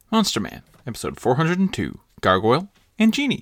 Monster Man, episode 402, Gargoyle and Genie.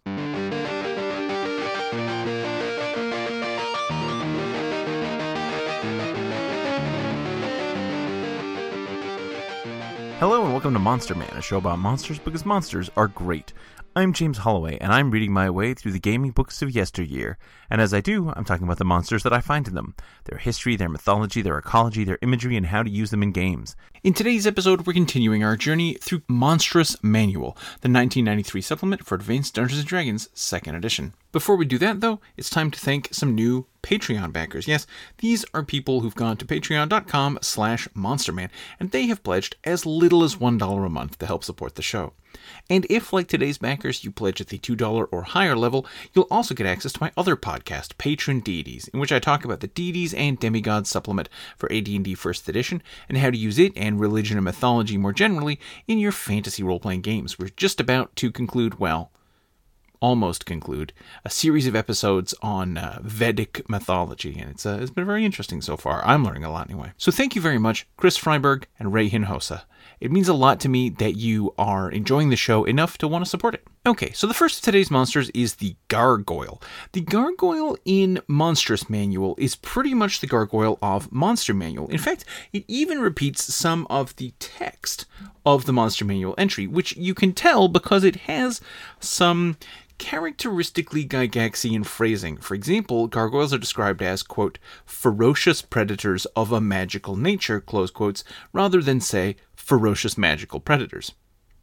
Hello and welcome to Monster Man, a show about monsters because monsters are great. I'm James Holloway, and I'm reading my way through the gaming books of yesteryear. And as I do, I'm talking about the monsters that I find in them, their history, their mythology, their ecology, their imagery, and how to use them in games. In today's episode, we're continuing our journey through Monstrous Manual, the 1993 supplement for Advanced Dungeons & Dragons 2nd edition. Before we do that, though, it's time to thank some new Patreon backers. Yes, these are people who've gone to patreon.com/monsterman, and they have pledged as little as $1 a month to help support the show. And if, like today's backers, you pledge at the $2 or higher level, you'll also get access to my other podcast, Patron Deities, in which I talk about the Deities and Demigods supplement for AD&D 1st edition, and how to use it and religion and mythology more generally in your fantasy role-playing games. We're just about to conclude, almost conclude, a series of episodes on Vedic mythology, and it's been very interesting so far. I'm learning a lot anyway. So thank you very much, Chris Freiberg and Ray Hinojosa. It means a lot to me that you are enjoying the show enough to want to support it. Okay, so the first of today's monsters is the Gargoyle. The Gargoyle in Monstrous Manual is pretty much the Gargoyle of Monster Manual. In fact, it even repeats some of the text of the Monster Manual entry, which you can tell because it has some characteristically Gygaxian phrasing. For example, gargoyles are described as, quote, ferocious predators of a magical nature, close quotes, rather than, say, ferocious magical predators.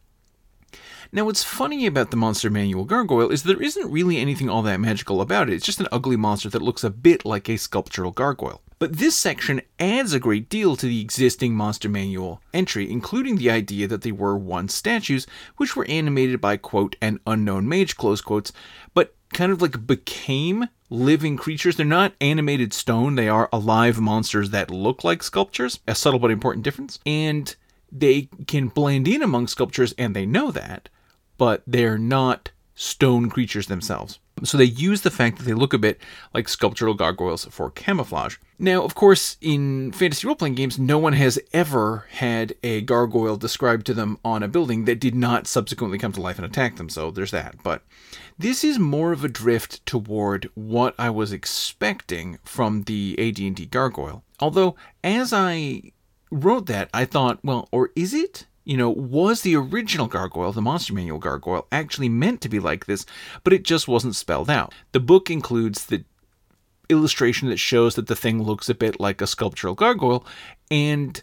Now, what's funny about the Monster Manual Gargoyle is there isn't really anything all that magical about it. It's just an ugly monster that looks a bit like a sculptural gargoyle. But this section adds a great deal to the existing Monster Manual entry, including the idea that they were once statues, which were animated by, quote, an unknown mage, close quotes, but kind of like became living creatures. They're not animated stone, they are alive monsters that look like sculptures, a subtle but important difference, and they can blend in among sculptures, and they know that, but they're not stone creatures themselves. So they use the fact that they look a bit like sculptural gargoyles for camouflage. Now, of course, in fantasy role-playing games, no one has ever had a gargoyle described to them on a building that did not subsequently come to life and attack them, so there's that. But this is more of a drift toward what I was expecting from the AD&D gargoyle. Although, as I wrote that, I thought, well, or is it? Was the original gargoyle, the Monster Manual gargoyle, actually meant to be like this, but it just wasn't spelled out. The book includes the illustration that shows that the thing looks a bit like a sculptural gargoyle, and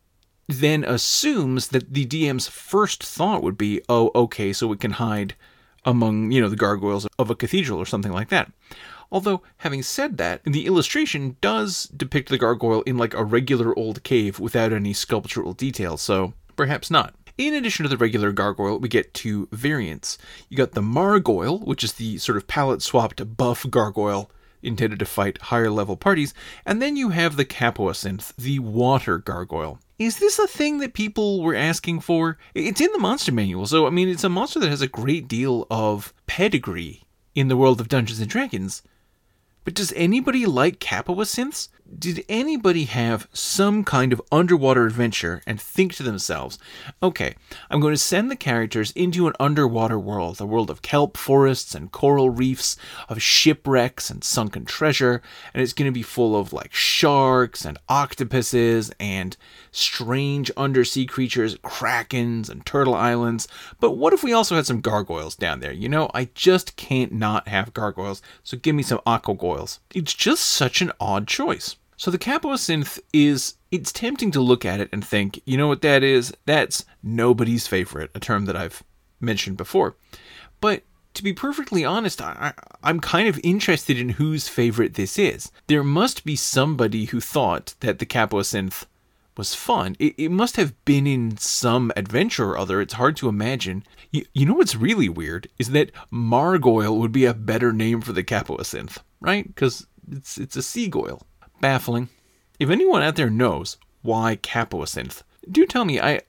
then assumes that the DM's first thought would be, oh, okay, so it can hide among, the gargoyles of a cathedral or something like that. Although, having said that, the illustration does depict the gargoyle in like a regular old cave without any sculptural details, so perhaps not. In addition to the regular gargoyle, we get two variants. You got the Margoyle, which is the sort of palette-swapped buff gargoyle intended to fight higher-level parties, and then you have the Capoacynth, the water gargoyle. Is this a thing that people were asking for? It's in the Monster Manual, so it's a monster that has a great deal of pedigree in the world of Dungeons & Dragons. But does anybody like Capoacynths? Did anybody have some kind of underwater adventure and think to themselves, okay, I'm going to send the characters into an underwater world, a world of kelp forests and coral reefs, of shipwrecks and sunken treasure, and it's going to be full of like sharks and octopuses and strange undersea creatures, krakens and turtle islands. But what if we also had some gargoyles down there? I just can't not have gargoyles, so give me some aquagoyles. It's just such an odd choice. So the Capoacynth it's tempting to look at it and think, you know what that is? That's nobody's favorite, a term that I've mentioned before. But to be perfectly honest, I'm kind of interested in whose favorite this is. There must be somebody who thought that the Capoacynth was fun. It must have been in some adventure or other. It's hard to imagine. You know what's really weird is that Margoyle would be a better name for the Capoacynth, right? Because it's a seagoyle. Baffling. If anyone out there knows why Capoacynth, do tell me. I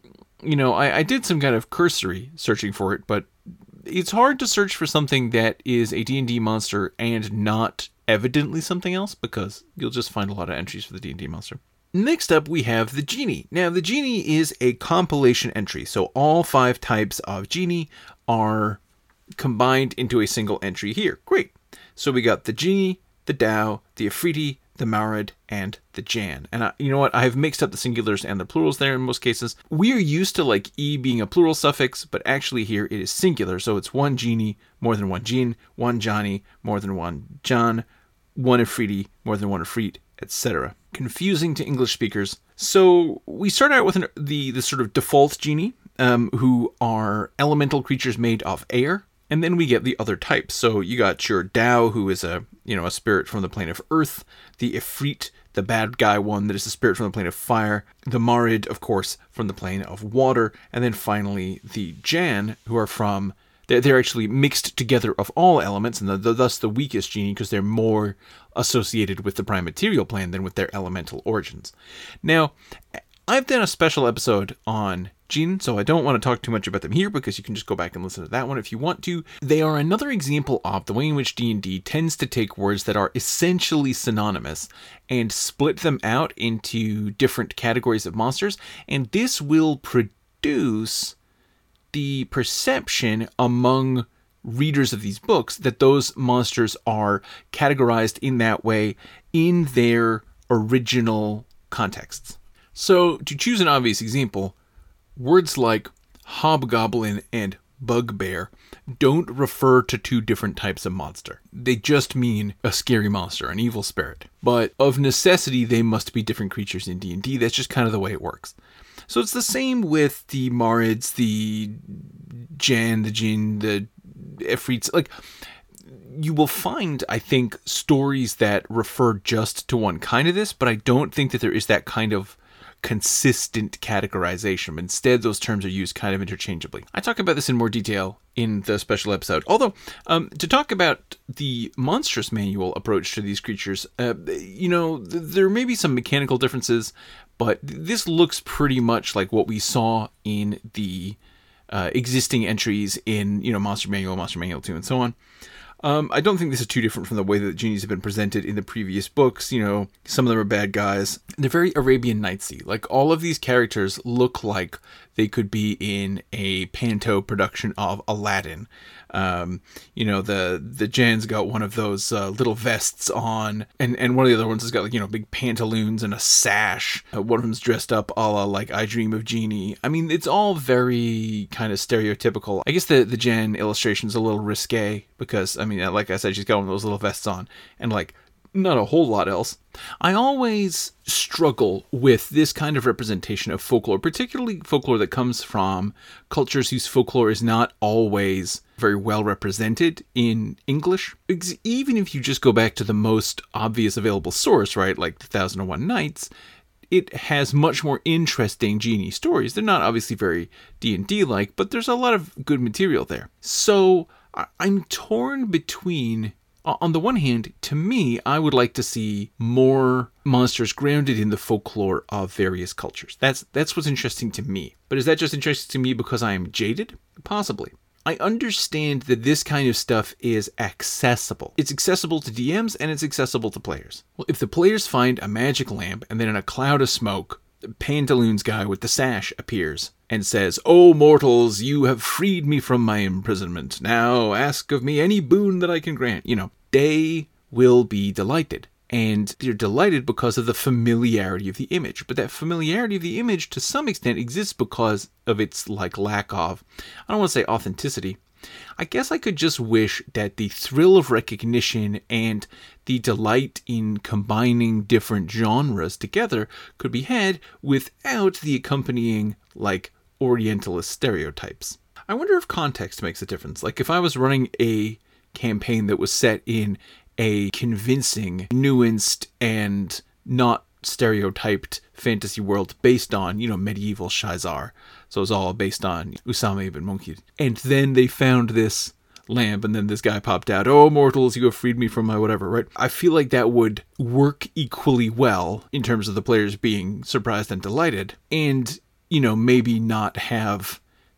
did some kind of cursory searching for it, but it's hard to search for something that is a D&D monster and not evidently something else, because you'll just find a lot of entries for the D&D monster. Next up, we have the Genie. Now, the Genie is a compilation entry, so all 5 types of Genie are combined into a single entry here. Great. So we got the Genie, the Dao, the Afriti, the Marid, and the Jan. And you know what? I've mixed up the singulars and the plurals there in most cases. We are used to like E being a plural suffix, but actually here it is singular. So it's one Genie, more than one Jin, one Johnny, more than one John, one Afriti, more than one Afrit, etc. Confusing to English speakers. So we start out with the sort of default Genie, who are elemental creatures made of air. And then we get the other types. So you got your Dao, who is a spirit from the plane of earth. The Ifrit, the bad guy one that is a spirit from the plane of fire. The Marid, of course, from the plane of water. And then finally the Jan, who are from... They're actually mixed together of all elements, and thus the weakest Genie, because they're more associated with the prime material plane than with their elemental origins. Now, I've done a special episode on Jin, so I don't want to talk too much about them here, because you can just go back and listen to that one if you want to. They are another example of the way in which D&D tends to take words that are essentially synonymous and split them out into different categories of monsters, and this will produce the perception among readers of these books that those monsters are categorized in that way in their original contexts. So, to choose an obvious example, words like hobgoblin and bugbear don't refer to 2 different types of monster. They just mean a scary monster, an evil spirit. But of necessity, they must be different creatures in D&D. That's just kind of the way it works. So it's the same with the Marids, the Jan, the Jin, the Efreets. Like, you will find, I think, stories that refer just to one kind of this, but I don't think that there is that kind of consistent categorization. Instead, those terms are used kind of interchangeably. I talk about this in more detail in the special episode. Although, to talk about the monstrous manual approach to these creatures, there may be some mechanical differences, but this looks pretty much like what we saw in the existing entries in, Monster Manual 2, and so on. I don't think this is too different from the way that genies have been presented in the previous books. Some of them are bad guys. They're very Arabian Nights-y. Like, all of these characters look like they could be in a panto production of Aladdin. The Jan's got one of those little vests on, and one of the other ones has got big pantaloons and a sash. One of them's dressed up a la like I Dream of Jeannie. I mean, it's all very kind of stereotypical. I guess the Jan illustration is a little risque because, like I said, she's got one of those little vests on, and not a whole lot else. I always struggle with this kind of representation of folklore, particularly folklore that comes from cultures whose folklore is not always very well represented in English. Even if you just go back to the most obvious available source, right, like the 1001 Nights, it has much more interesting genie stories. They're not obviously very D&D-like, but there's a lot of good material there. So I'm torn between... On the one hand, to me, I would like to see more monsters grounded in the folklore of various cultures. That's what's interesting to me. But is that just interesting to me because I am jaded? Possibly. I understand that this kind of stuff is accessible. It's accessible to DMs and it's accessible to players. Well, if the players find a magic lamp and then in a cloud of smoke, the Pantaloons guy with the sash appears and says, "Oh, mortals, you have freed me from my imprisonment. Now ask of me any boon that I can grant." They will be delighted. And they're delighted because of the familiarity of the image. But that familiarity of the image, to some extent, exists because of its lack of, I don't want to say authenticity. I guess I could just wish that the thrill of recognition and the delight in combining different genres together could be had without the accompanying, Orientalist stereotypes. I wonder if context makes a difference. If I was running a campaign that was set in a convincing, nuanced, and not stereotyped fantasy world based on, medieval Shizar. So it was all based on Usama ibn Munkid. And then they found this lamp, and then this guy popped out, "Oh, mortals, you have freed me from my whatever," right? I feel like that would work equally well in terms of the players being surprised and delighted, and, maybe not have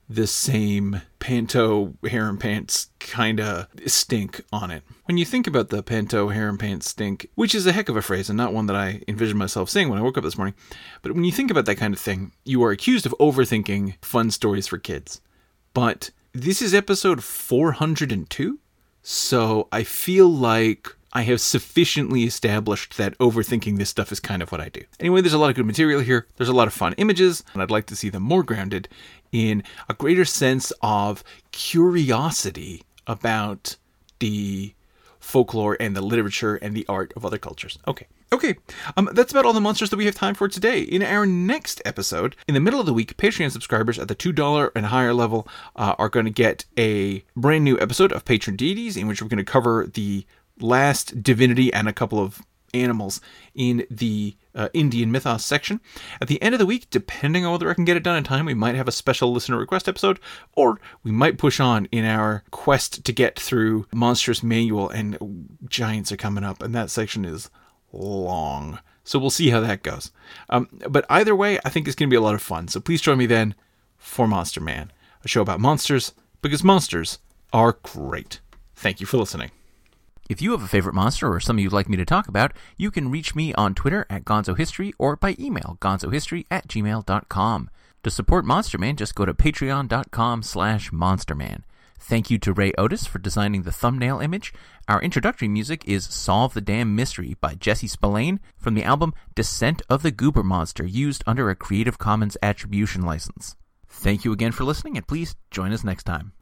the same panto harem pants kind of stink on it. When you think about the panto harem pants stink, which is a heck of a phrase and not one that I envisioned myself saying when I woke up this morning, but when you think about that kind of thing, you are accused of overthinking fun stories for kids. But this is episode 402, so I feel like I have sufficiently established that overthinking this stuff is kind of what I do. Anyway, there's a lot of good material here. There's a lot of fun images, and I'd like to see them more grounded in a greater sense of curiosity about the folklore and the literature and the art of other cultures. Okay. That's about all the monsters that we have time for today. In our next episode, in the middle of the week, Patreon subscribers at the $2 and higher level are going to get a brand new episode of Patron Deities, in which we're going to cover the last divinity and a couple of animals in the Indian mythos section. At the end of the week, depending on whether I can get it done in time, we might have a special listener request episode, or we might push on in our quest to get through Monstrous Manual, and Giants are coming up, and that section is long. So we'll see how that goes. But either way, I think it's going to be a lot of fun. So please join me then for Monster Man, a show about monsters, because monsters are great. Thank you for listening. If you have a favorite monster or something you'd like me to talk about, you can reach me on Twitter at GonzoHistory or by email, gonzohistory@gmail.com. To support Monster Man, just go to patreon.com/monsterman. Thank you to Ray Otis for designing the thumbnail image. Our introductory music is Solve the Damn Mystery by Jesse Spillane from the album Descent of the Goober Monster, used under a Creative Commons Attribution license. Thank you again for listening, and please join us next time.